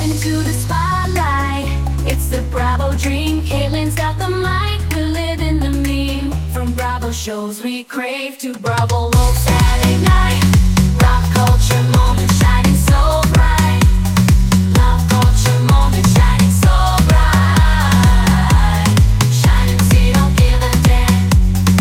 into the spotlight. It's the Bravo dream. Caitlin's got the mic. We live in the meme. From Bravo shows we crave to Bravo Low Saturday night. Rock culture moment shining so bright. Love culture moment shining so bright. Shining so you don't give a damn.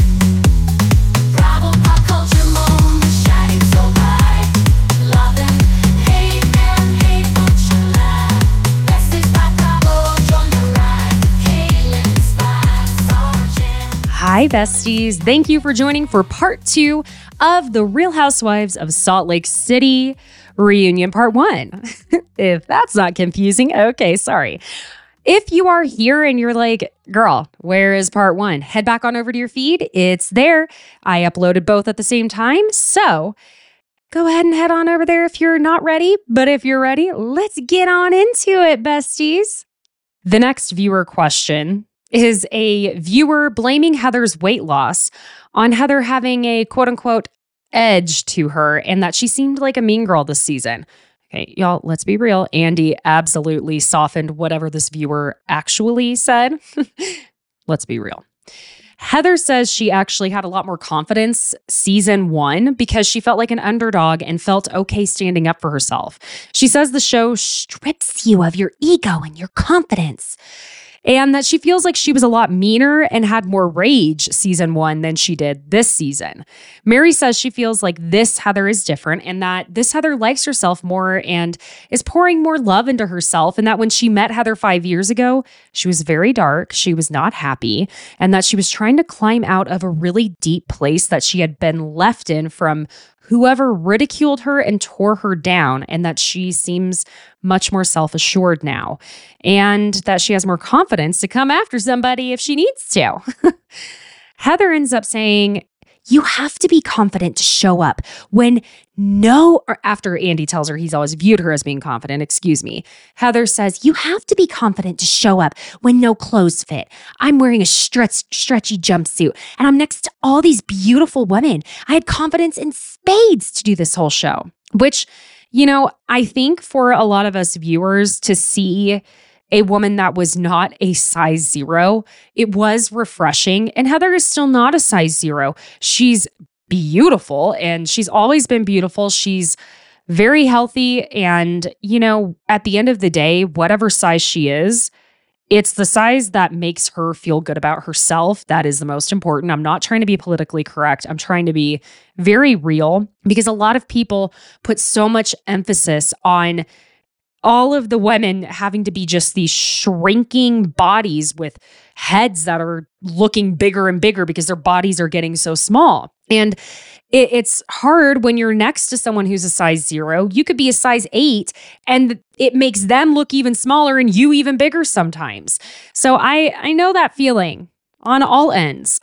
Bravo pop culture moment shining so bright. Love them, hate but you laugh. Best is by Bravo, join the ride. Caitlin Spice, our jam. Hi, besties. Thank you for joining for part 2 of The Real Housewives of Salt Lake City reunion part 1. If that's not confusing, okay, sorry. If you are here and you're like, girl, where is part 1? Head back on over to your feed. It's there. I uploaded both at the same time. So go ahead and head on over there if you're not ready. But if you're ready, let's get on into it, besties. The next viewer question is a viewer blaming Heather's weight loss on Heather having a quote-unquote edge to her and that she seemed like a mean girl this season. Okay, y'all, let's be real. Andy absolutely softened whatever this viewer actually said. Let's be real. Heather says she actually had a lot more confidence season 1 because she felt like an underdog and felt okay standing up for herself. She says the show strips you of your ego and your confidence, and that she feels like she was a lot meaner and had more rage season 1 than she did this season. Mary says she feels like this Heather is different and that this Heather likes herself more and is pouring more love into herself, and that when she met Heather 5 years ago, she was very dark, she was not happy, and that she was trying to climb out of a really deep place that she had been left in from whoever ridiculed her and tore her down, and that she seems much more self-assured now, and that she has more confidence to come after somebody if she needs to. Heather ends up saying, you have to be confident to show up when or after Andy tells her he's always viewed her as being confident, Heather says, you have to be confident to show up when no clothes fit. I'm wearing a stretchy jumpsuit and I'm next to all these beautiful women. I had confidence in spades to do this whole show, which, I think for a lot of us viewers to see a woman that was not a size 0, it was refreshing. And Heather is still not a size 0. She's beautiful and she's always been beautiful. She's very healthy. And, at the end of the day, whatever size she is, it's the size that makes her feel good about herself. That is the most important. I'm not trying to be politically correct. I'm trying to be very real because a lot of people put so much emphasis on all of the women having to be just these shrinking bodies with heads that are looking bigger and bigger because their bodies are getting so small. And it's hard when you're next to someone who's a size 0. You could be a size 8 and it makes them look even smaller and you even bigger sometimes. So I know that feeling on all ends,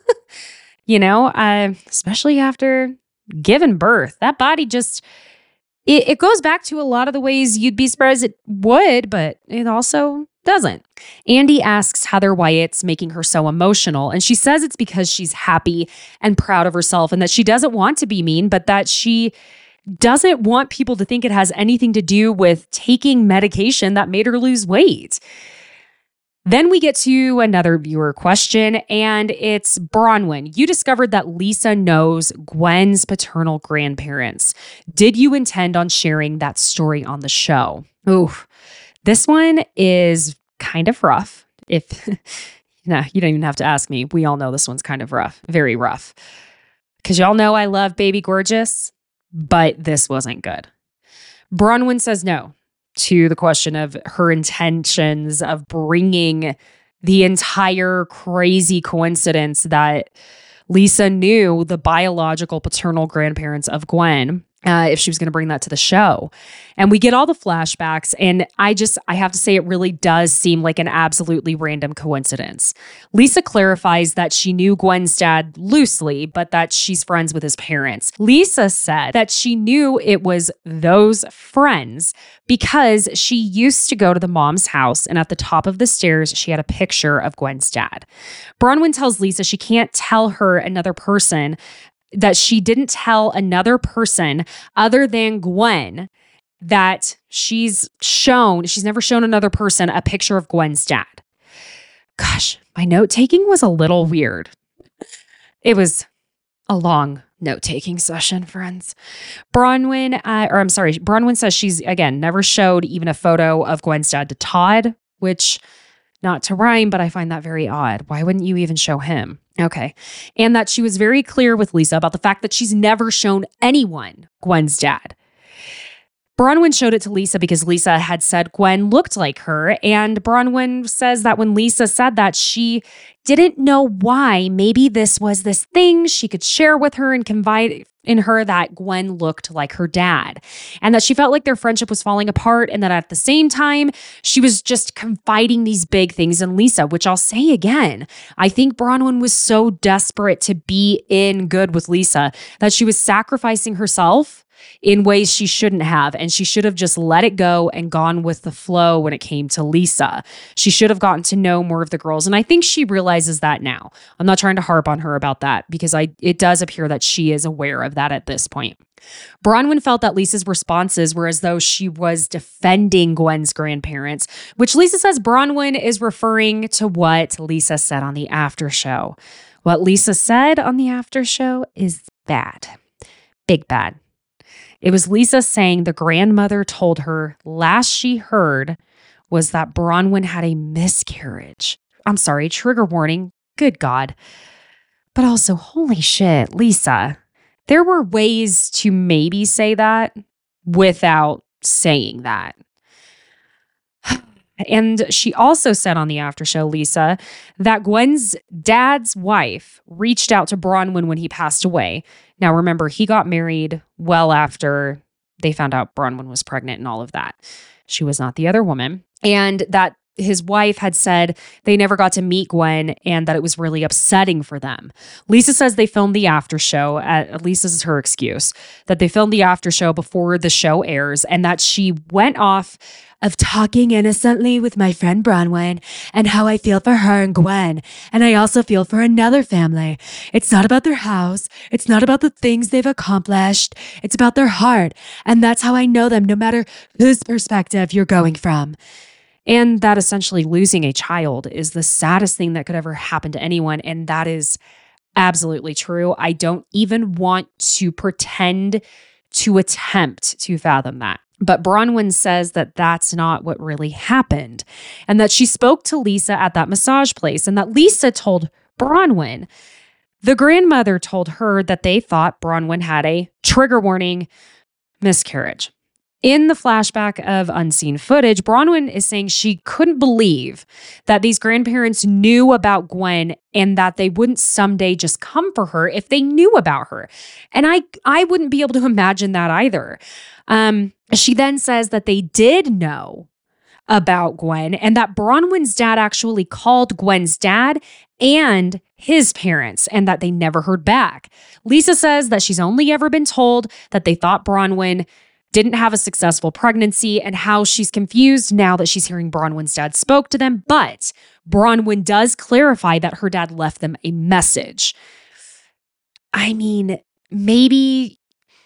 especially after giving birth. That body just... It goes back to a lot of the ways you'd be surprised it would, but it also doesn't. Andy asks Heather why it's making her so emotional, and she says it's because she's happy and proud of herself and that she doesn't want to be mean, but that she doesn't want people to think it has anything to do with taking medication that made her lose weight. Then we get to another viewer question, and it's Bronwyn. You discovered that Lisa knows Gwen's paternal grandparents. Did you intend on sharing that story on the show? Ooh, this one is kind of rough. You don't even have to ask me. We all know this one's kind of rough, very rough. Because y'all know I love Baby Gorgeous, but this wasn't good. Bronwyn says no to the question of her intentions of bringing the entire crazy coincidence that Lisa knew the biological paternal grandparents of Gwen, if she was going to bring that to the show. And we get all the flashbacks, and I have to say it really does seem like an absolutely random coincidence. Lisa clarifies that she knew Gwen's dad loosely, but that she's friends with his parents. Lisa said that she knew it was those friends because she used to go to the mom's house, and at the top of the stairs, she had a picture of Gwen's dad. Bronwyn tells Lisa she can't tell her another person, that she didn't tell another person other than Gwen that she's never shown another person a picture of Gwen's dad. Gosh, my note-taking was a little weird. It was a long note-taking session, friends. Bronwyn says she's, again, never showed even a photo of Gwen's dad to Todd, which, not to rhyme, but I find that very odd. Why wouldn't you even show him? Okay. And that she was very clear with Lisa about the fact that she's never shown anyone Gwen's dad. Bronwyn showed it to Lisa because Lisa had said Gwen looked like her. And Bronwyn says that when Lisa said that, she didn't know why. Maybe this was this thing she could share with her and confide in her that Gwen looked like her dad. And that she felt like their friendship was falling apart. And that at the same time, she was just confiding these big things in Lisa, which I'll say again, I think Bronwyn was so desperate to be in good with Lisa that she was sacrificing herself in ways she shouldn't have. And she should have just let it go and gone with the flow when it came to Lisa. She should have gotten to know more of the girls. And I think she realizes that now. I'm not trying to harp on her about that because it does appear that she is aware of that at this point. Bronwyn felt that Lisa's responses were as though she was defending Gwen's grandparents, which Lisa says Bronwyn is referring to what Lisa said on the after show. What Lisa said on the after show is bad. Big bad. It was Lisa saying the grandmother told her last she heard was that Bronwyn had a miscarriage. I'm sorry, trigger warning. Good God. But also, holy shit, Lisa. There were ways to maybe say that without saying that. And she also said on the after show, Lisa, that Gwen's dad's wife reached out to Bronwyn when he passed away. Now, remember, he got married well after they found out Bronwyn was pregnant and all of that. She was not the other woman. And that his wife had said they never got to meet Gwen and that it was really upsetting for them. Lisa says they filmed the after show, at least this is her excuse, that they filmed the after show before the show airs and that she went off of talking innocently with my friend Bronwyn and how I feel for her and Gwen. And I also feel for another family. It's not about their house. It's not about the things they've accomplished. It's about their heart. And that's how I know them, no matter whose perspective you're going from. And that essentially losing a child is the saddest thing that could ever happen to anyone. And that is absolutely true. I don't even want to pretend to attempt to fathom that. But Bronwyn says that that's not what really happened and that she spoke to Lisa at that massage place and that Lisa told Bronwyn. The grandmother told her that they thought Bronwyn had a trigger warning miscarriage. In the flashback of unseen footage, Bronwyn is saying she couldn't believe that these grandparents knew about Gwen and that they wouldn't someday just come for her if they knew about her. And I wouldn't be able to imagine that either. She then says that they did know about Gwen and that Bronwyn's dad actually called Gwen's dad and his parents and that they never heard back. Lisa says that she's only ever been told that they thought Bronwyn didn't have a successful pregnancy and how she's confused now that she's hearing Bronwyn's dad spoke to them. But Bronwyn does clarify that her dad left them a message. I mean, maybe,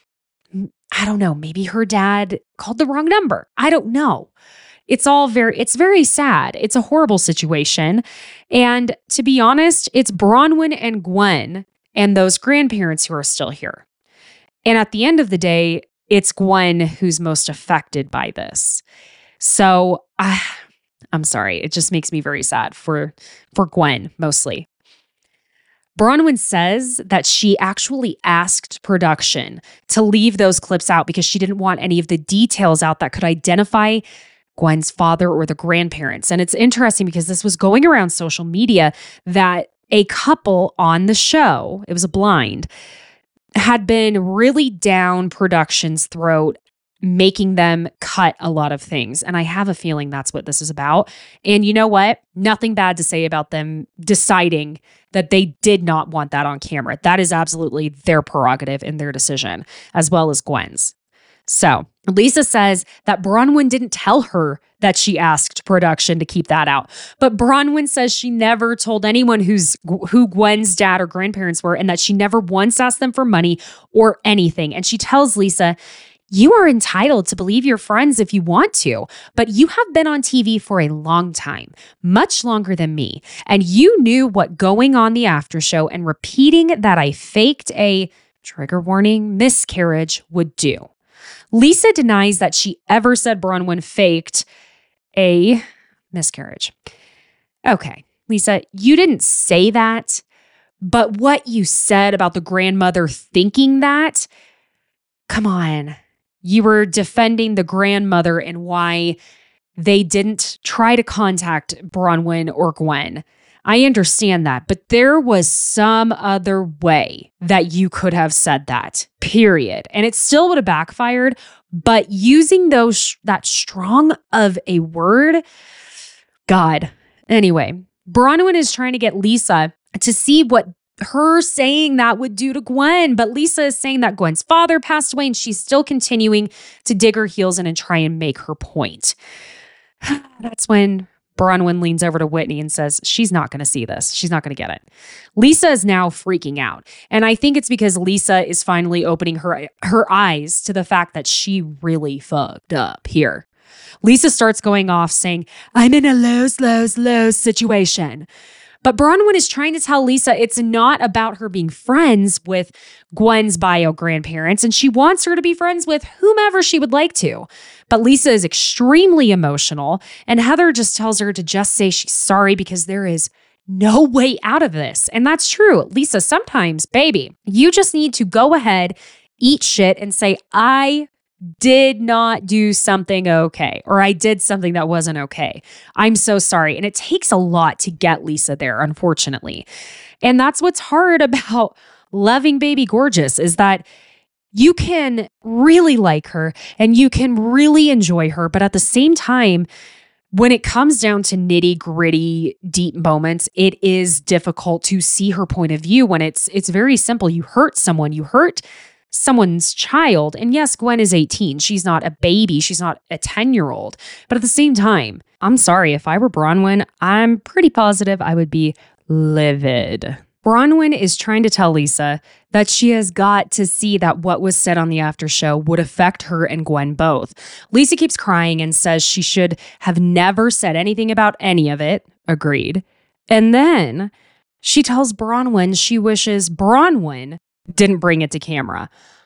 I don't know, maybe her dad called the wrong number. I don't know. It's very sad. It's a horrible situation. And to be honest, it's Bronwyn and Gwen and those grandparents who are still here. And at the end of the day, it's Gwen who's most affected by this. So I'm sorry. It just makes me very sad for Gwen mostly. Bronwyn says that she actually asked production to leave those clips out because she didn't want any of the details out that could identify Gwen's father or the grandparents. And it's interesting because this was going around social media that a couple on the show, it was a blind, had been really down production's throat, making them cut a lot of things. And I have a feeling that's what this is about. And you know what? Nothing bad to say about them deciding that they did not want that on camera. That is absolutely their prerogative and their decision, as well as Gwen's. So Lisa says that Bronwyn didn't tell her that she asked production to keep that out. But Bronwyn says she never told anyone who Gwen's dad or grandparents were and that she never once asked them for money or anything. And she tells Lisa, You are entitled to believe your friends if you want to, but you have been on TV for a long time, much longer than me, and you knew what going on the after show and repeating that I faked a, trigger warning, miscarriage would do. Lisa denies that she ever said Bronwyn faked a miscarriage. Okay, Lisa, you didn't say that, but what you said about the grandmother thinking that, come on. You were defending the grandmother and why they didn't try to contact Bronwyn or Gwen. I understand that, but there was some other way that you could have said that, period. And it still would have backfired, but using that strong of a word, God. Anyway, Bronwyn is trying to get Lisa to see what her saying that would do to Gwen, but Lisa is saying that Gwen's father passed away and she's still continuing to dig her heels in and try and make her point. That's when Bronwyn leans over to Whitney and says, she's not going to see this. She's not going to get it. Lisa is now freaking out. And I think it's because Lisa is finally opening her eyes to the fact that she really fucked up here. Lisa starts going off saying, I'm in a lows situation. But Bronwyn is trying to tell Lisa it's not about her being friends with Gwen's bio grandparents, and she wants her to be friends with whomever she would like to. But Lisa is extremely emotional, and Heather just tells her to just say she's sorry because there is no way out of this. And that's true. Lisa, sometimes, baby, you just need to go ahead, eat shit, and say, I did not do something okay, or I did something that wasn't okay. I'm so sorry. And it takes a lot to get Lisa there, unfortunately. And that's what's hard about loving Baby Gorgeous is that you can really like her and you can really enjoy her, but at the same time, when it comes down to nitty gritty, deep moments, it is difficult to see her point of view when it's very simple. You hurt someone, you hurt someone's child. And yes, Gwen is 18. She's not a baby. She's not a 10-year-old. But at the same time, I'm sorry, if I were Bronwyn, I'm pretty positive I would be livid. Bronwyn is trying to tell Lisa that she has got to see that what was said on the after show would affect her and Gwen both. Lisa keeps crying and says she should have never said anything about any of it. Agreed. And then she tells Bronwyn she wishes Bronwyn didn't bring it to camera.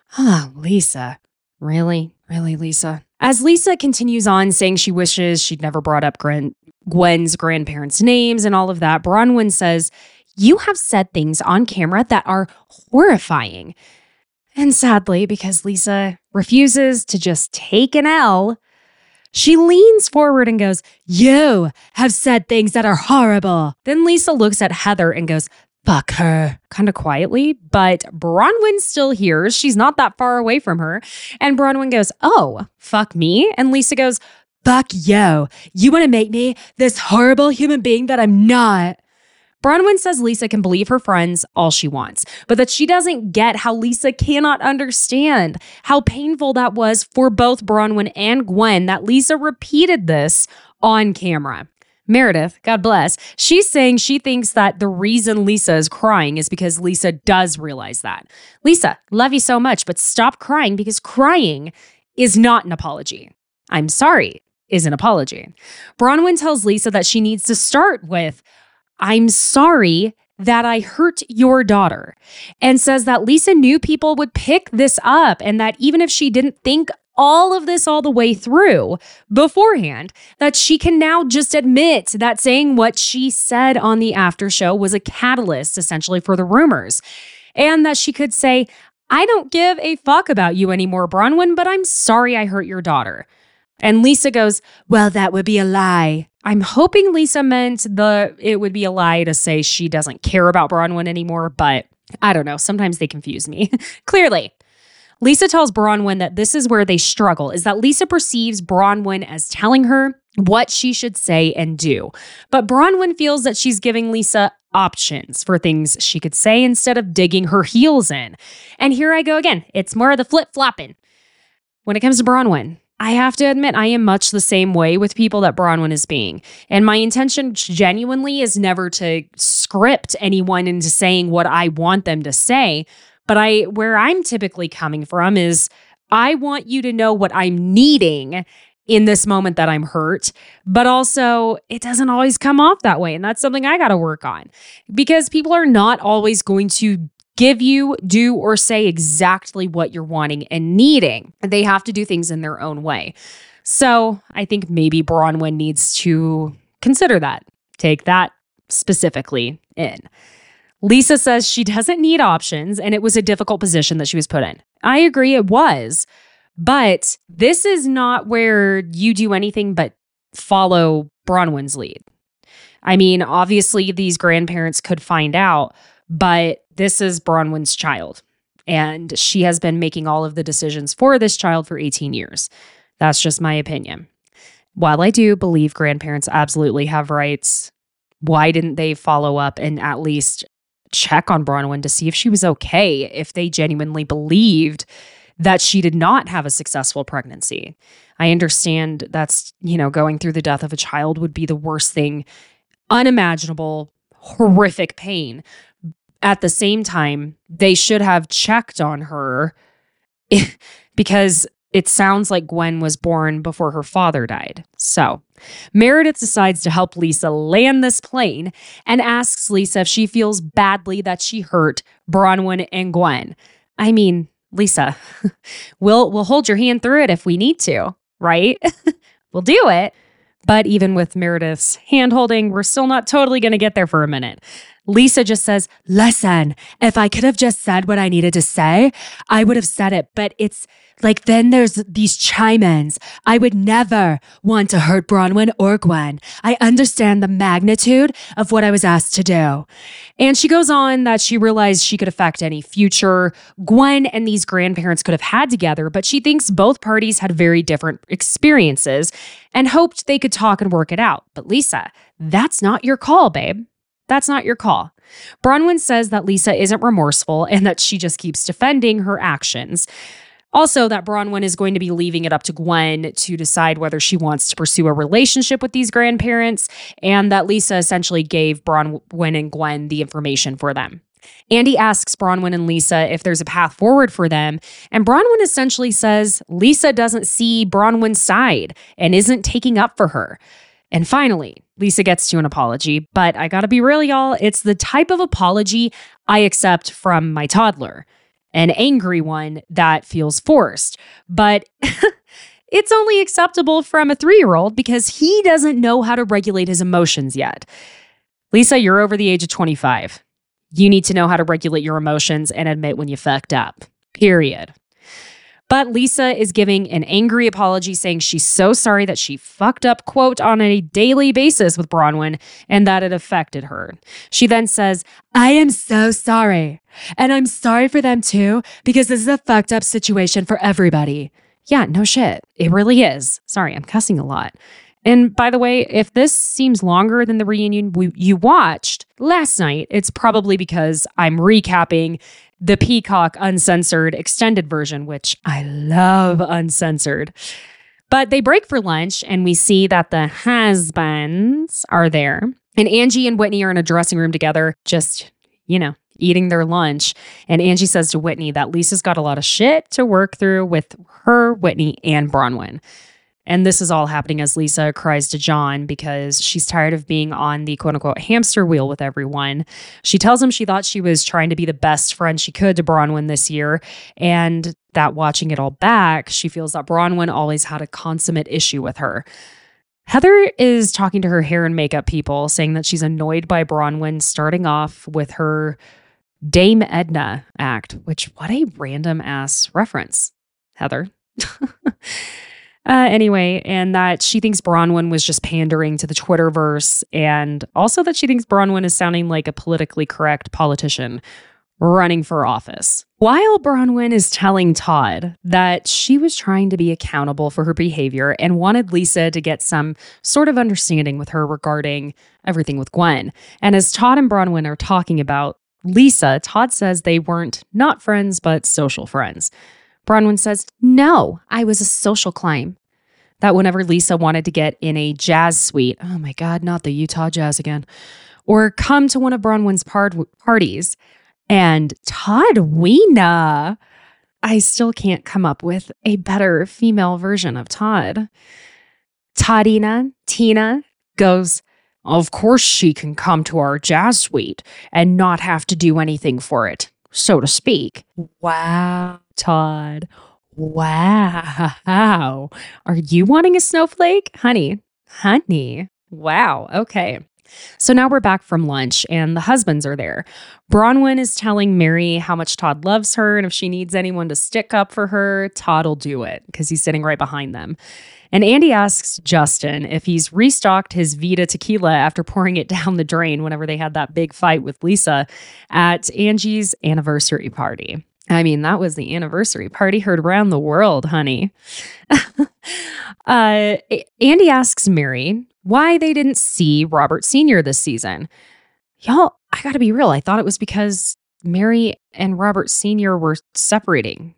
Lisa. Really? Really, Lisa? As Lisa continues on saying she wishes she'd never brought up Gwen's grandparents' names and all of that, Bronwyn says, you have said things on camera that are horrifying. And sadly, because Lisa refuses to just take an L, she leans forward and goes, you have said things that are horrible. Then Lisa looks at Heather and goes, fuck her, kind of quietly, but Bronwyn still hears. She's not that far away from her. And Bronwyn goes, oh, fuck me? And Lisa goes, fuck yo. You want to make me this horrible human being that I'm not? Bronwyn says Lisa can believe her friends all she wants, but that she doesn't get how Lisa cannot understand how painful that was for both Bronwyn and Gwen that Lisa repeated this on camera. Meredith, God bless, she's saying she thinks that the reason Lisa is crying is because Lisa does realize that. Lisa, love you so much, but stop crying because crying is not an apology. I'm sorry is an apology. Bronwyn tells Lisa that she needs to start with, I'm sorry that I hurt your daughter, and says that Lisa knew people would pick this up and that even if she didn't think all of this all the way through beforehand, that she can now just admit that saying what she said on the after show was a catalyst essentially for the rumors. And that she could say, I don't give a fuck about you anymore, Bronwyn, but I'm sorry I hurt your daughter. And Lisa goes, well, that would be a lie. I'm hoping Lisa meant it would be a lie to say she doesn't care about Bronwyn anymore, but I don't know. Sometimes they confuse me. Clearly. Lisa tells Bronwyn that this is where they struggle, is that Lisa perceives Bronwyn as telling her what she should say and do. But Bronwyn feels that she's giving Lisa options for things she could say instead of digging her heels in. And here I go again. It's more of the flip-flopping. When it comes to Bronwyn, I have to admit I am much the same way with people that Bronwyn is being. And my intention genuinely is never to script anyone into saying what I want them to say. But where I'm typically coming from is I want you to know what I'm needing in this moment that I'm hurt, but also it doesn't always come off that way. And that's something I got to work on because people are not always going to give you, do, or say exactly what you're wanting and needing. They have to do things in their own way. So I think maybe Bronwyn needs to consider that, take that specifically in. Lisa says she doesn't need options and it was a difficult position that she was put in. I agree it was, but this is not where you do anything but follow Bronwyn's lead. I mean, obviously these grandparents could find out, but this is Bronwyn's child and she has been making all of the decisions for this child for 18 years. That's just my opinion. While I do believe grandparents absolutely have rights, why didn't they follow up and at least check on Bronwyn to see if she was okay, if they genuinely believed that she did not have a successful pregnancy? I understand that's, going through the death of a child would be the worst thing, unimaginable, horrific pain. At the same time, they should have checked on her because it sounds like Gwen was born before her father died. So Meredith decides to help Lisa land this plane and asks Lisa if she feels badly that she hurt Bronwyn and Gwen. I mean, Lisa, we'll hold your hand through it if we need to, right? We'll do it. But even with Meredith's hand-holding, we're still not totally going to get there for a minute. Lisa just says, listen, if I could have just said what I needed to say, I would have said it. But it's like, then there's these chime-ins. I would never want to hurt Bronwyn or Gwen. I understand the magnitude of what I was asked to do. And she goes on that she realized she could affect any future Gwen and these grandparents could have had together, but she thinks both parties had very different experiences and hoped they could talk and work it out. But Lisa, that's not your call, babe. That's not your call. Bronwyn says that Lisa isn't remorseful and that she just keeps defending her actions. Also, that Bronwyn is going to be leaving it up to Gwen to decide whether she wants to pursue a relationship with these grandparents, and that Lisa essentially gave Bronwyn and Gwen the information for them. Andy asks Bronwyn and Lisa if there's a path forward for them, and Bronwyn essentially says Lisa doesn't see Bronwyn's side and isn't taking up for her. And finally, Lisa gets to an apology, but I gotta be real, y'all, it's the type of apology I accept from my toddler. An angry one that feels forced. But it's only acceptable from a 3-year-old because he doesn't know how to regulate his emotions yet. Lisa, you're over the age of 25. You need to know how to regulate your emotions and admit when you fucked up. Period. But Lisa is giving an angry apology saying she's so sorry that she fucked up, quote, on a daily basis with Bronwyn and that it affected her. She then says, I am so sorry. And I'm sorry for them too, because this is a fucked up situation for everybody. Yeah, no shit. It really is. Sorry, I'm cussing a lot. And by the way, if this seems longer than the reunion you watched last night, it's probably because I'm recapping the Peacock uncensored extended version, which I love uncensored. But they break for lunch and we see that the husbands are there. And Angie and Whitney are in a dressing room together, just, eating their lunch. And Angie says to Whitney that Lisa's got a lot of shit to work through with her, Whitney, and Bronwyn. And this is all happening as Lisa cries to John because she's tired of being on the quote-unquote hamster wheel with everyone. She tells him she thought she was trying to be the best friend she could to Bronwyn this year, and that watching it all back, she feels that Bronwyn always had a consummate issue with her. Heather is talking to her hair and makeup people, saying that she's annoyed by Bronwyn starting off with her Dame Edna act, which what a random ass reference, Heather. Anyway, and that she thinks Bronwyn was just pandering to the Twitterverse, and also that she thinks Bronwyn is sounding like a politically correct politician running for office. While Bronwyn is telling Todd that she was trying to be accountable for her behavior and wanted Lisa to get some sort of understanding with her regarding everything with Gwen. And as Todd and Bronwyn are talking about Lisa, Todd says they weren't not friends, but social friends. Bronwyn says, no, I was a social climb. That whenever Lisa wanted to get in a jazz suite, oh my God, not the Utah Jazz again, or come to one of Bronwyn's parties, and Todd Weena, I still can't come up with a better female version of Todd. Tina goes, "Of course she can come to our jazz suite and not have to do anything for it, so to speak." Wow, Todd. Wow. Are you wanting a snowflake? Honey. Wow. Okay. So now we're back from lunch and the husbands are there. Bronwyn is telling Mary how much Todd loves her, and if she needs anyone to stick up for her, Todd will do it because he's sitting right behind them. And Andy asks Justin if he's restocked his Vita tequila after pouring it down the drain whenever they had that big fight with Lisa at Angie's anniversary party. I mean, that was the anniversary party heard around the world, honey. Andy asks Mary why they didn't see Robert Sr. this season. Y'all, I gotta be real. I thought it was because Mary and Robert Sr. were separated.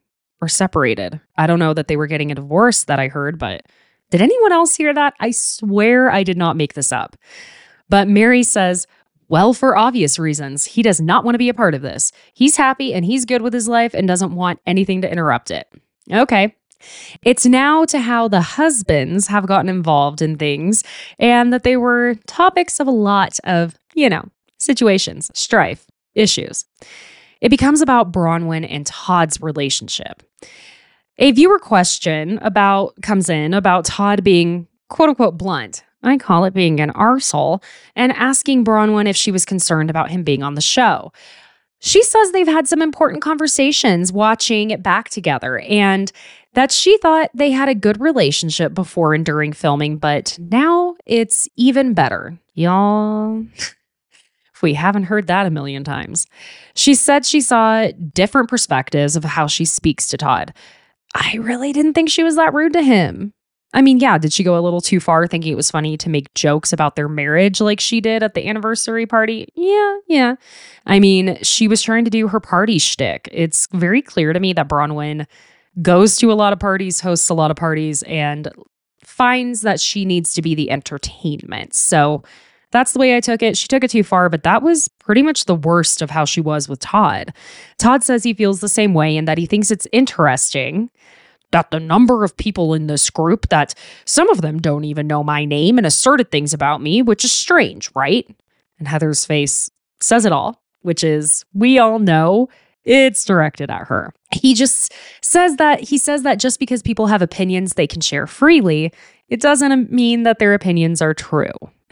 I don't know that they were getting a divorce that I heard, but did anyone else hear that? I swear I did not make this up. But Mary says, well, for obvious reasons, he does not want to be a part of this. He's happy and he's good with his life and doesn't want anything to interrupt it. Okay. It's now to how the husbands have gotten involved in things and that they were topics of a lot of, situations, strife, issues. It becomes about Bronwyn and Todd's relationship. A viewer question comes in about Todd being quote unquote blunt. I call it being an arsehole, and asking Bronwyn if she was concerned about him being on the show. She says they've had some important conversations watching it back together and that she thought they had a good relationship before and during filming, but now it's even better. Y'all, if we haven't heard that a million times. She said she saw different perspectives of how she speaks to Todd. I really didn't think she was that rude to him. I mean, yeah, did she go a little too far thinking it was funny to make jokes about their marriage like she did at the anniversary party? Yeah. I mean, she was trying to do her party shtick. It's very clear to me that Bronwyn goes to a lot of parties, hosts a lot of parties, and finds that she needs to be the entertainment. So that's the way I took it. She took it too far, but that was pretty much the worst of how she was with Todd. Todd says he feels the same way and that he thinks it's interesting that the number of people in this group, that some of them don't even know my name and asserted things about me, which is strange, right? And Heather's face says it all, which is, we all know it's directed at her. He says that just because people have opinions they can share freely, it doesn't mean that their opinions are true.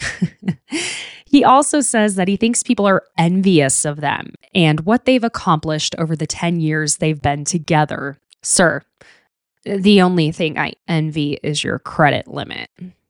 He also says that he thinks people are envious of them and what they've accomplished over the 10 years they've been together. Sir, the only thing I envy is your credit limit.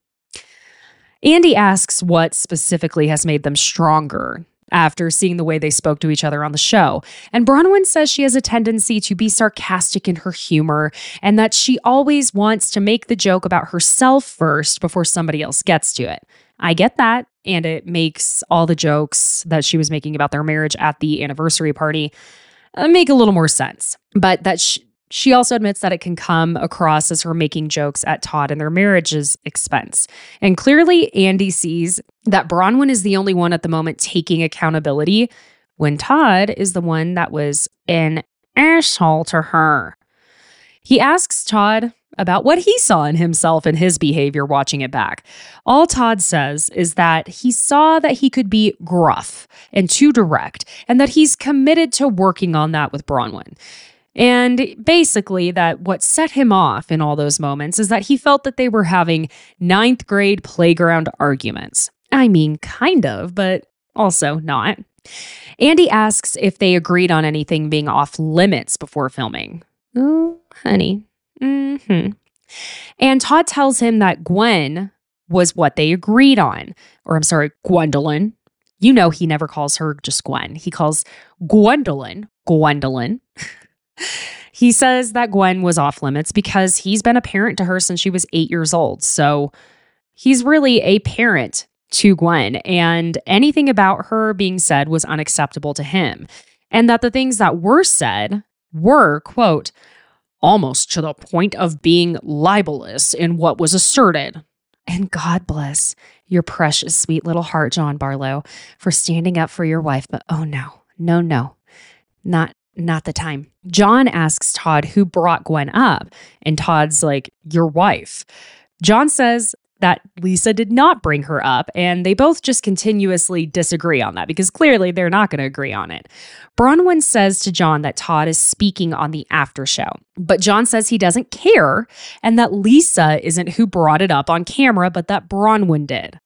Andy asks what specifically has made them stronger after seeing the way they spoke to each other on the show. And Bronwyn says she has a tendency to be sarcastic in her humor and that she always wants to make the joke about herself first before somebody else gets to it. I get that, and it makes all the jokes that she was making about their marriage at the anniversary party make a little more sense. But that she also admits that it can come across as her making jokes at Todd and their marriage's expense. And clearly, Andy sees that Bronwyn is the only one at the moment taking accountability when Todd is the one that was an asshole to her. He asks Todd about what he saw in himself and his behavior watching it back. All Todd says is that he saw that he could be gruff and too direct, and that he's committed to working on that with Bronwyn. And basically that what set him off in all those moments is that he felt that they were having 9th grade playground arguments. I mean, kind of, but also not. Andy asks if they agreed on anything being off limits before filming. Oh, honey. And Todd tells him that Gwen was what they agreed on. Or I'm sorry, Gwendolyn. You know he never calls her just Gwen. He calls Gwendolyn. He says that Gwen was off limits because he's been a parent to her since she was 8 years old. So he's really a parent to Gwen, and anything about her being said was unacceptable to him. And that the things that were said were, quote, almost to the point of being libelous in what was asserted. And God bless your precious, sweet little heart, John Barlow, for standing up for your wife. But oh no, not not the time. John asks Todd who brought Gwen up, and Todd's like, your wife. John says that Lisa did not bring her up, and they both just continuously disagree on that because clearly they're not going to agree on it. Bronwyn says to John that Todd is speaking on the after show, but John says he doesn't care and that Lisa isn't who brought it up on camera, but that Bronwyn did.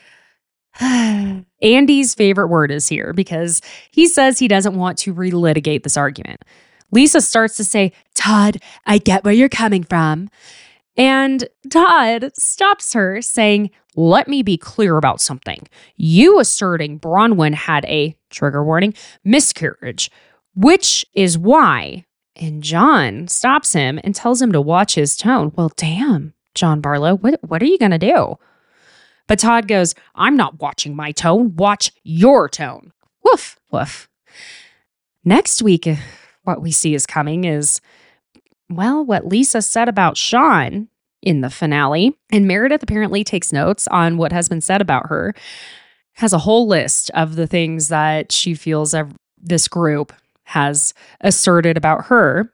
Andy's favorite word is here because he says he doesn't want to relitigate this argument. Lisa starts to say, Todd, I get where you're coming from. And Todd stops her saying, let me be clear about something. You asserting Bronwyn had a, trigger warning, miscarriage, which is why. And John stops him and tells him to watch his tone. Well, damn, John Barlow, what are you going to do? But Todd goes, I'm not watching my tone. Watch your tone. Woof, woof. Next week, what we see is coming is, well, what Lisa said about Sean in the finale. And Meredith apparently takes notes on what has been said about her, has a whole list of the things that she feels this group has asserted about her.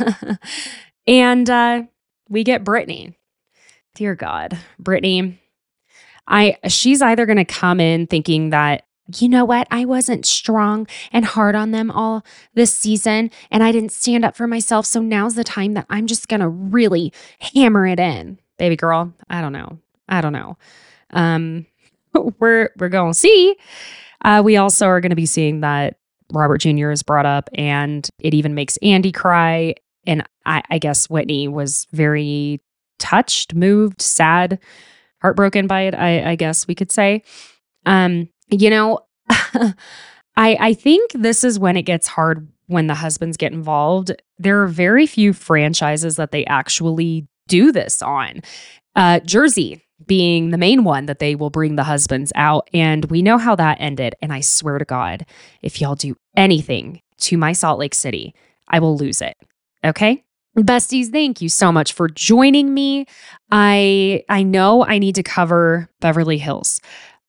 And we get Brittany. Dear God, Brittany. She's either going to come in thinking that, you know what, I wasn't strong and hard on them all this season and I didn't stand up for myself. So now's the time that I'm just going to really hammer it in. Baby girl, I don't know. We're going to see. We also are going to be seeing that Robert Jr. is brought up and it even makes Andy cry. And I guess Whitney was very touched, moved, sad, heartbroken by it, I guess we could say. You know, I think this is when it gets hard when the husbands get involved. There are very few franchises that they actually do this on. Jersey being the main one that they will bring the husbands out. And we know how that ended. And I swear to God, if y'all do anything to my Salt Lake City, I will lose it. Okay? Besties, thank you so much for joining me. I know I need to cover Beverly Hills.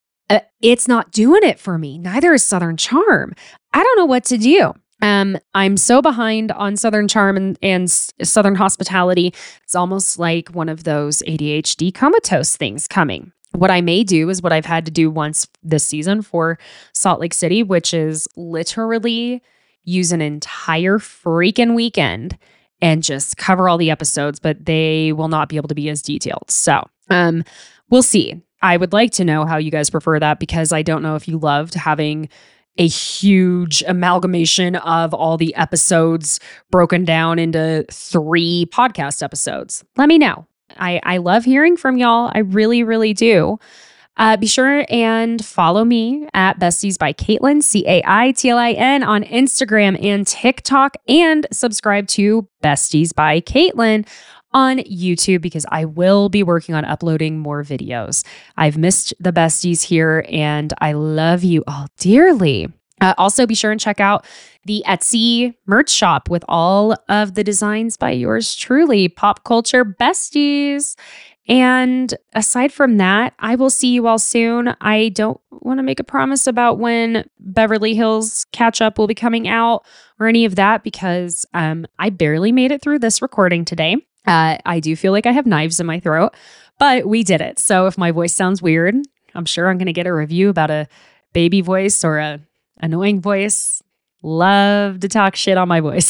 It's not doing it for me. Neither is Southern Charm. I don't know what to do. I'm so behind on Southern Charm and Southern Hospitality. It's almost like one of those ADHD comatose things coming. What I may do is what I've had to do once this season for Salt Lake City, which is literally use an entire freaking weekend and just cover all the episodes, but they will not be able to be as detailed. So we'll see. I would like to know how you guys prefer that because I don't know if you loved having a huge amalgamation of all the episodes broken down into 3 podcast episodes. Let me know. I love hearing from y'all. I really, really do. Be sure and follow me at Besties by Caitlin, CAITLIN on Instagram and TikTok, and subscribe to Besties by Caitlin on YouTube because I will be working on uploading more videos. I've missed the besties here and I love you all dearly. Also, be sure and check out the Etsy merch shop with all of the designs by yours truly, Pop Culture Besties. And aside from that, I will see you all soon. I don't want to make a promise about when Beverly Hills Catch Up will be coming out or any of that because I barely made it through this recording today. I do feel like I have knives in my throat, but we did it. So if my voice sounds weird, I'm sure I'm going to get a review about a baby voice or a annoying voice. Love to talk shit on my voice.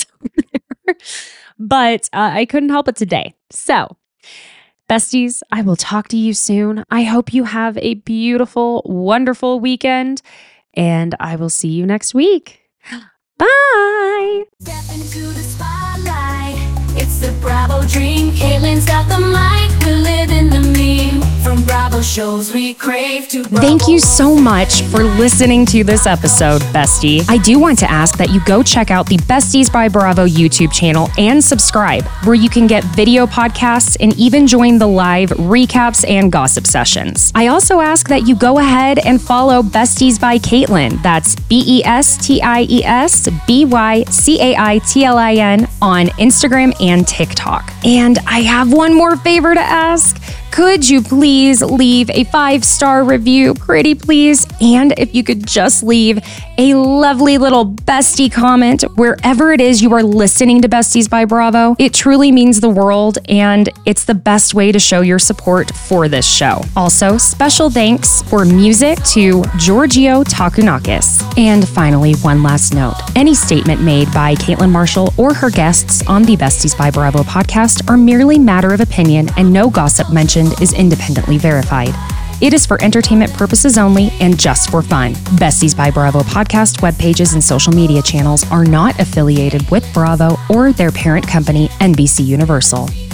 But I couldn't help it today. So, besties, I will talk to you soon. I hope you have a beautiful, wonderful weekend, and I will see you next week. Bye. Step into the spotlight. It's the Bravo dream. Caitlin's got the mic. We live in the meme. From Bravo shows we crave to Bravo. Thank you so much for listening to this episode, bestie. I do want to ask that you go check out the Besties by Bravo YouTube channel and subscribe, where you can get video podcasts and even join the live recaps and gossip sessions. I also ask that you go ahead and follow Besties by Caitlin. That's BESTIESBYCAITLIN on Instagram and TikTok. And I have one more favor to ask. could you please leave a 5-star review, pretty please? And if you could just leave a lovely little bestie comment wherever it is you are listening to Besties by Bravo. It truly means the world, and it's the best way to show your support for this show. Also, special thanks for music to Giorgio Takunakis. And finally, one last note. Any statement made by Caitlin Marshall or her guests on the Besties by Bravo podcast are merely matter of opinion, and no gossip mentioned is independently verified. It is for entertainment purposes only and just for fun. Besties by Bravo podcast web pages and social media channels are not affiliated with Bravo or their parent company, NBC Universal.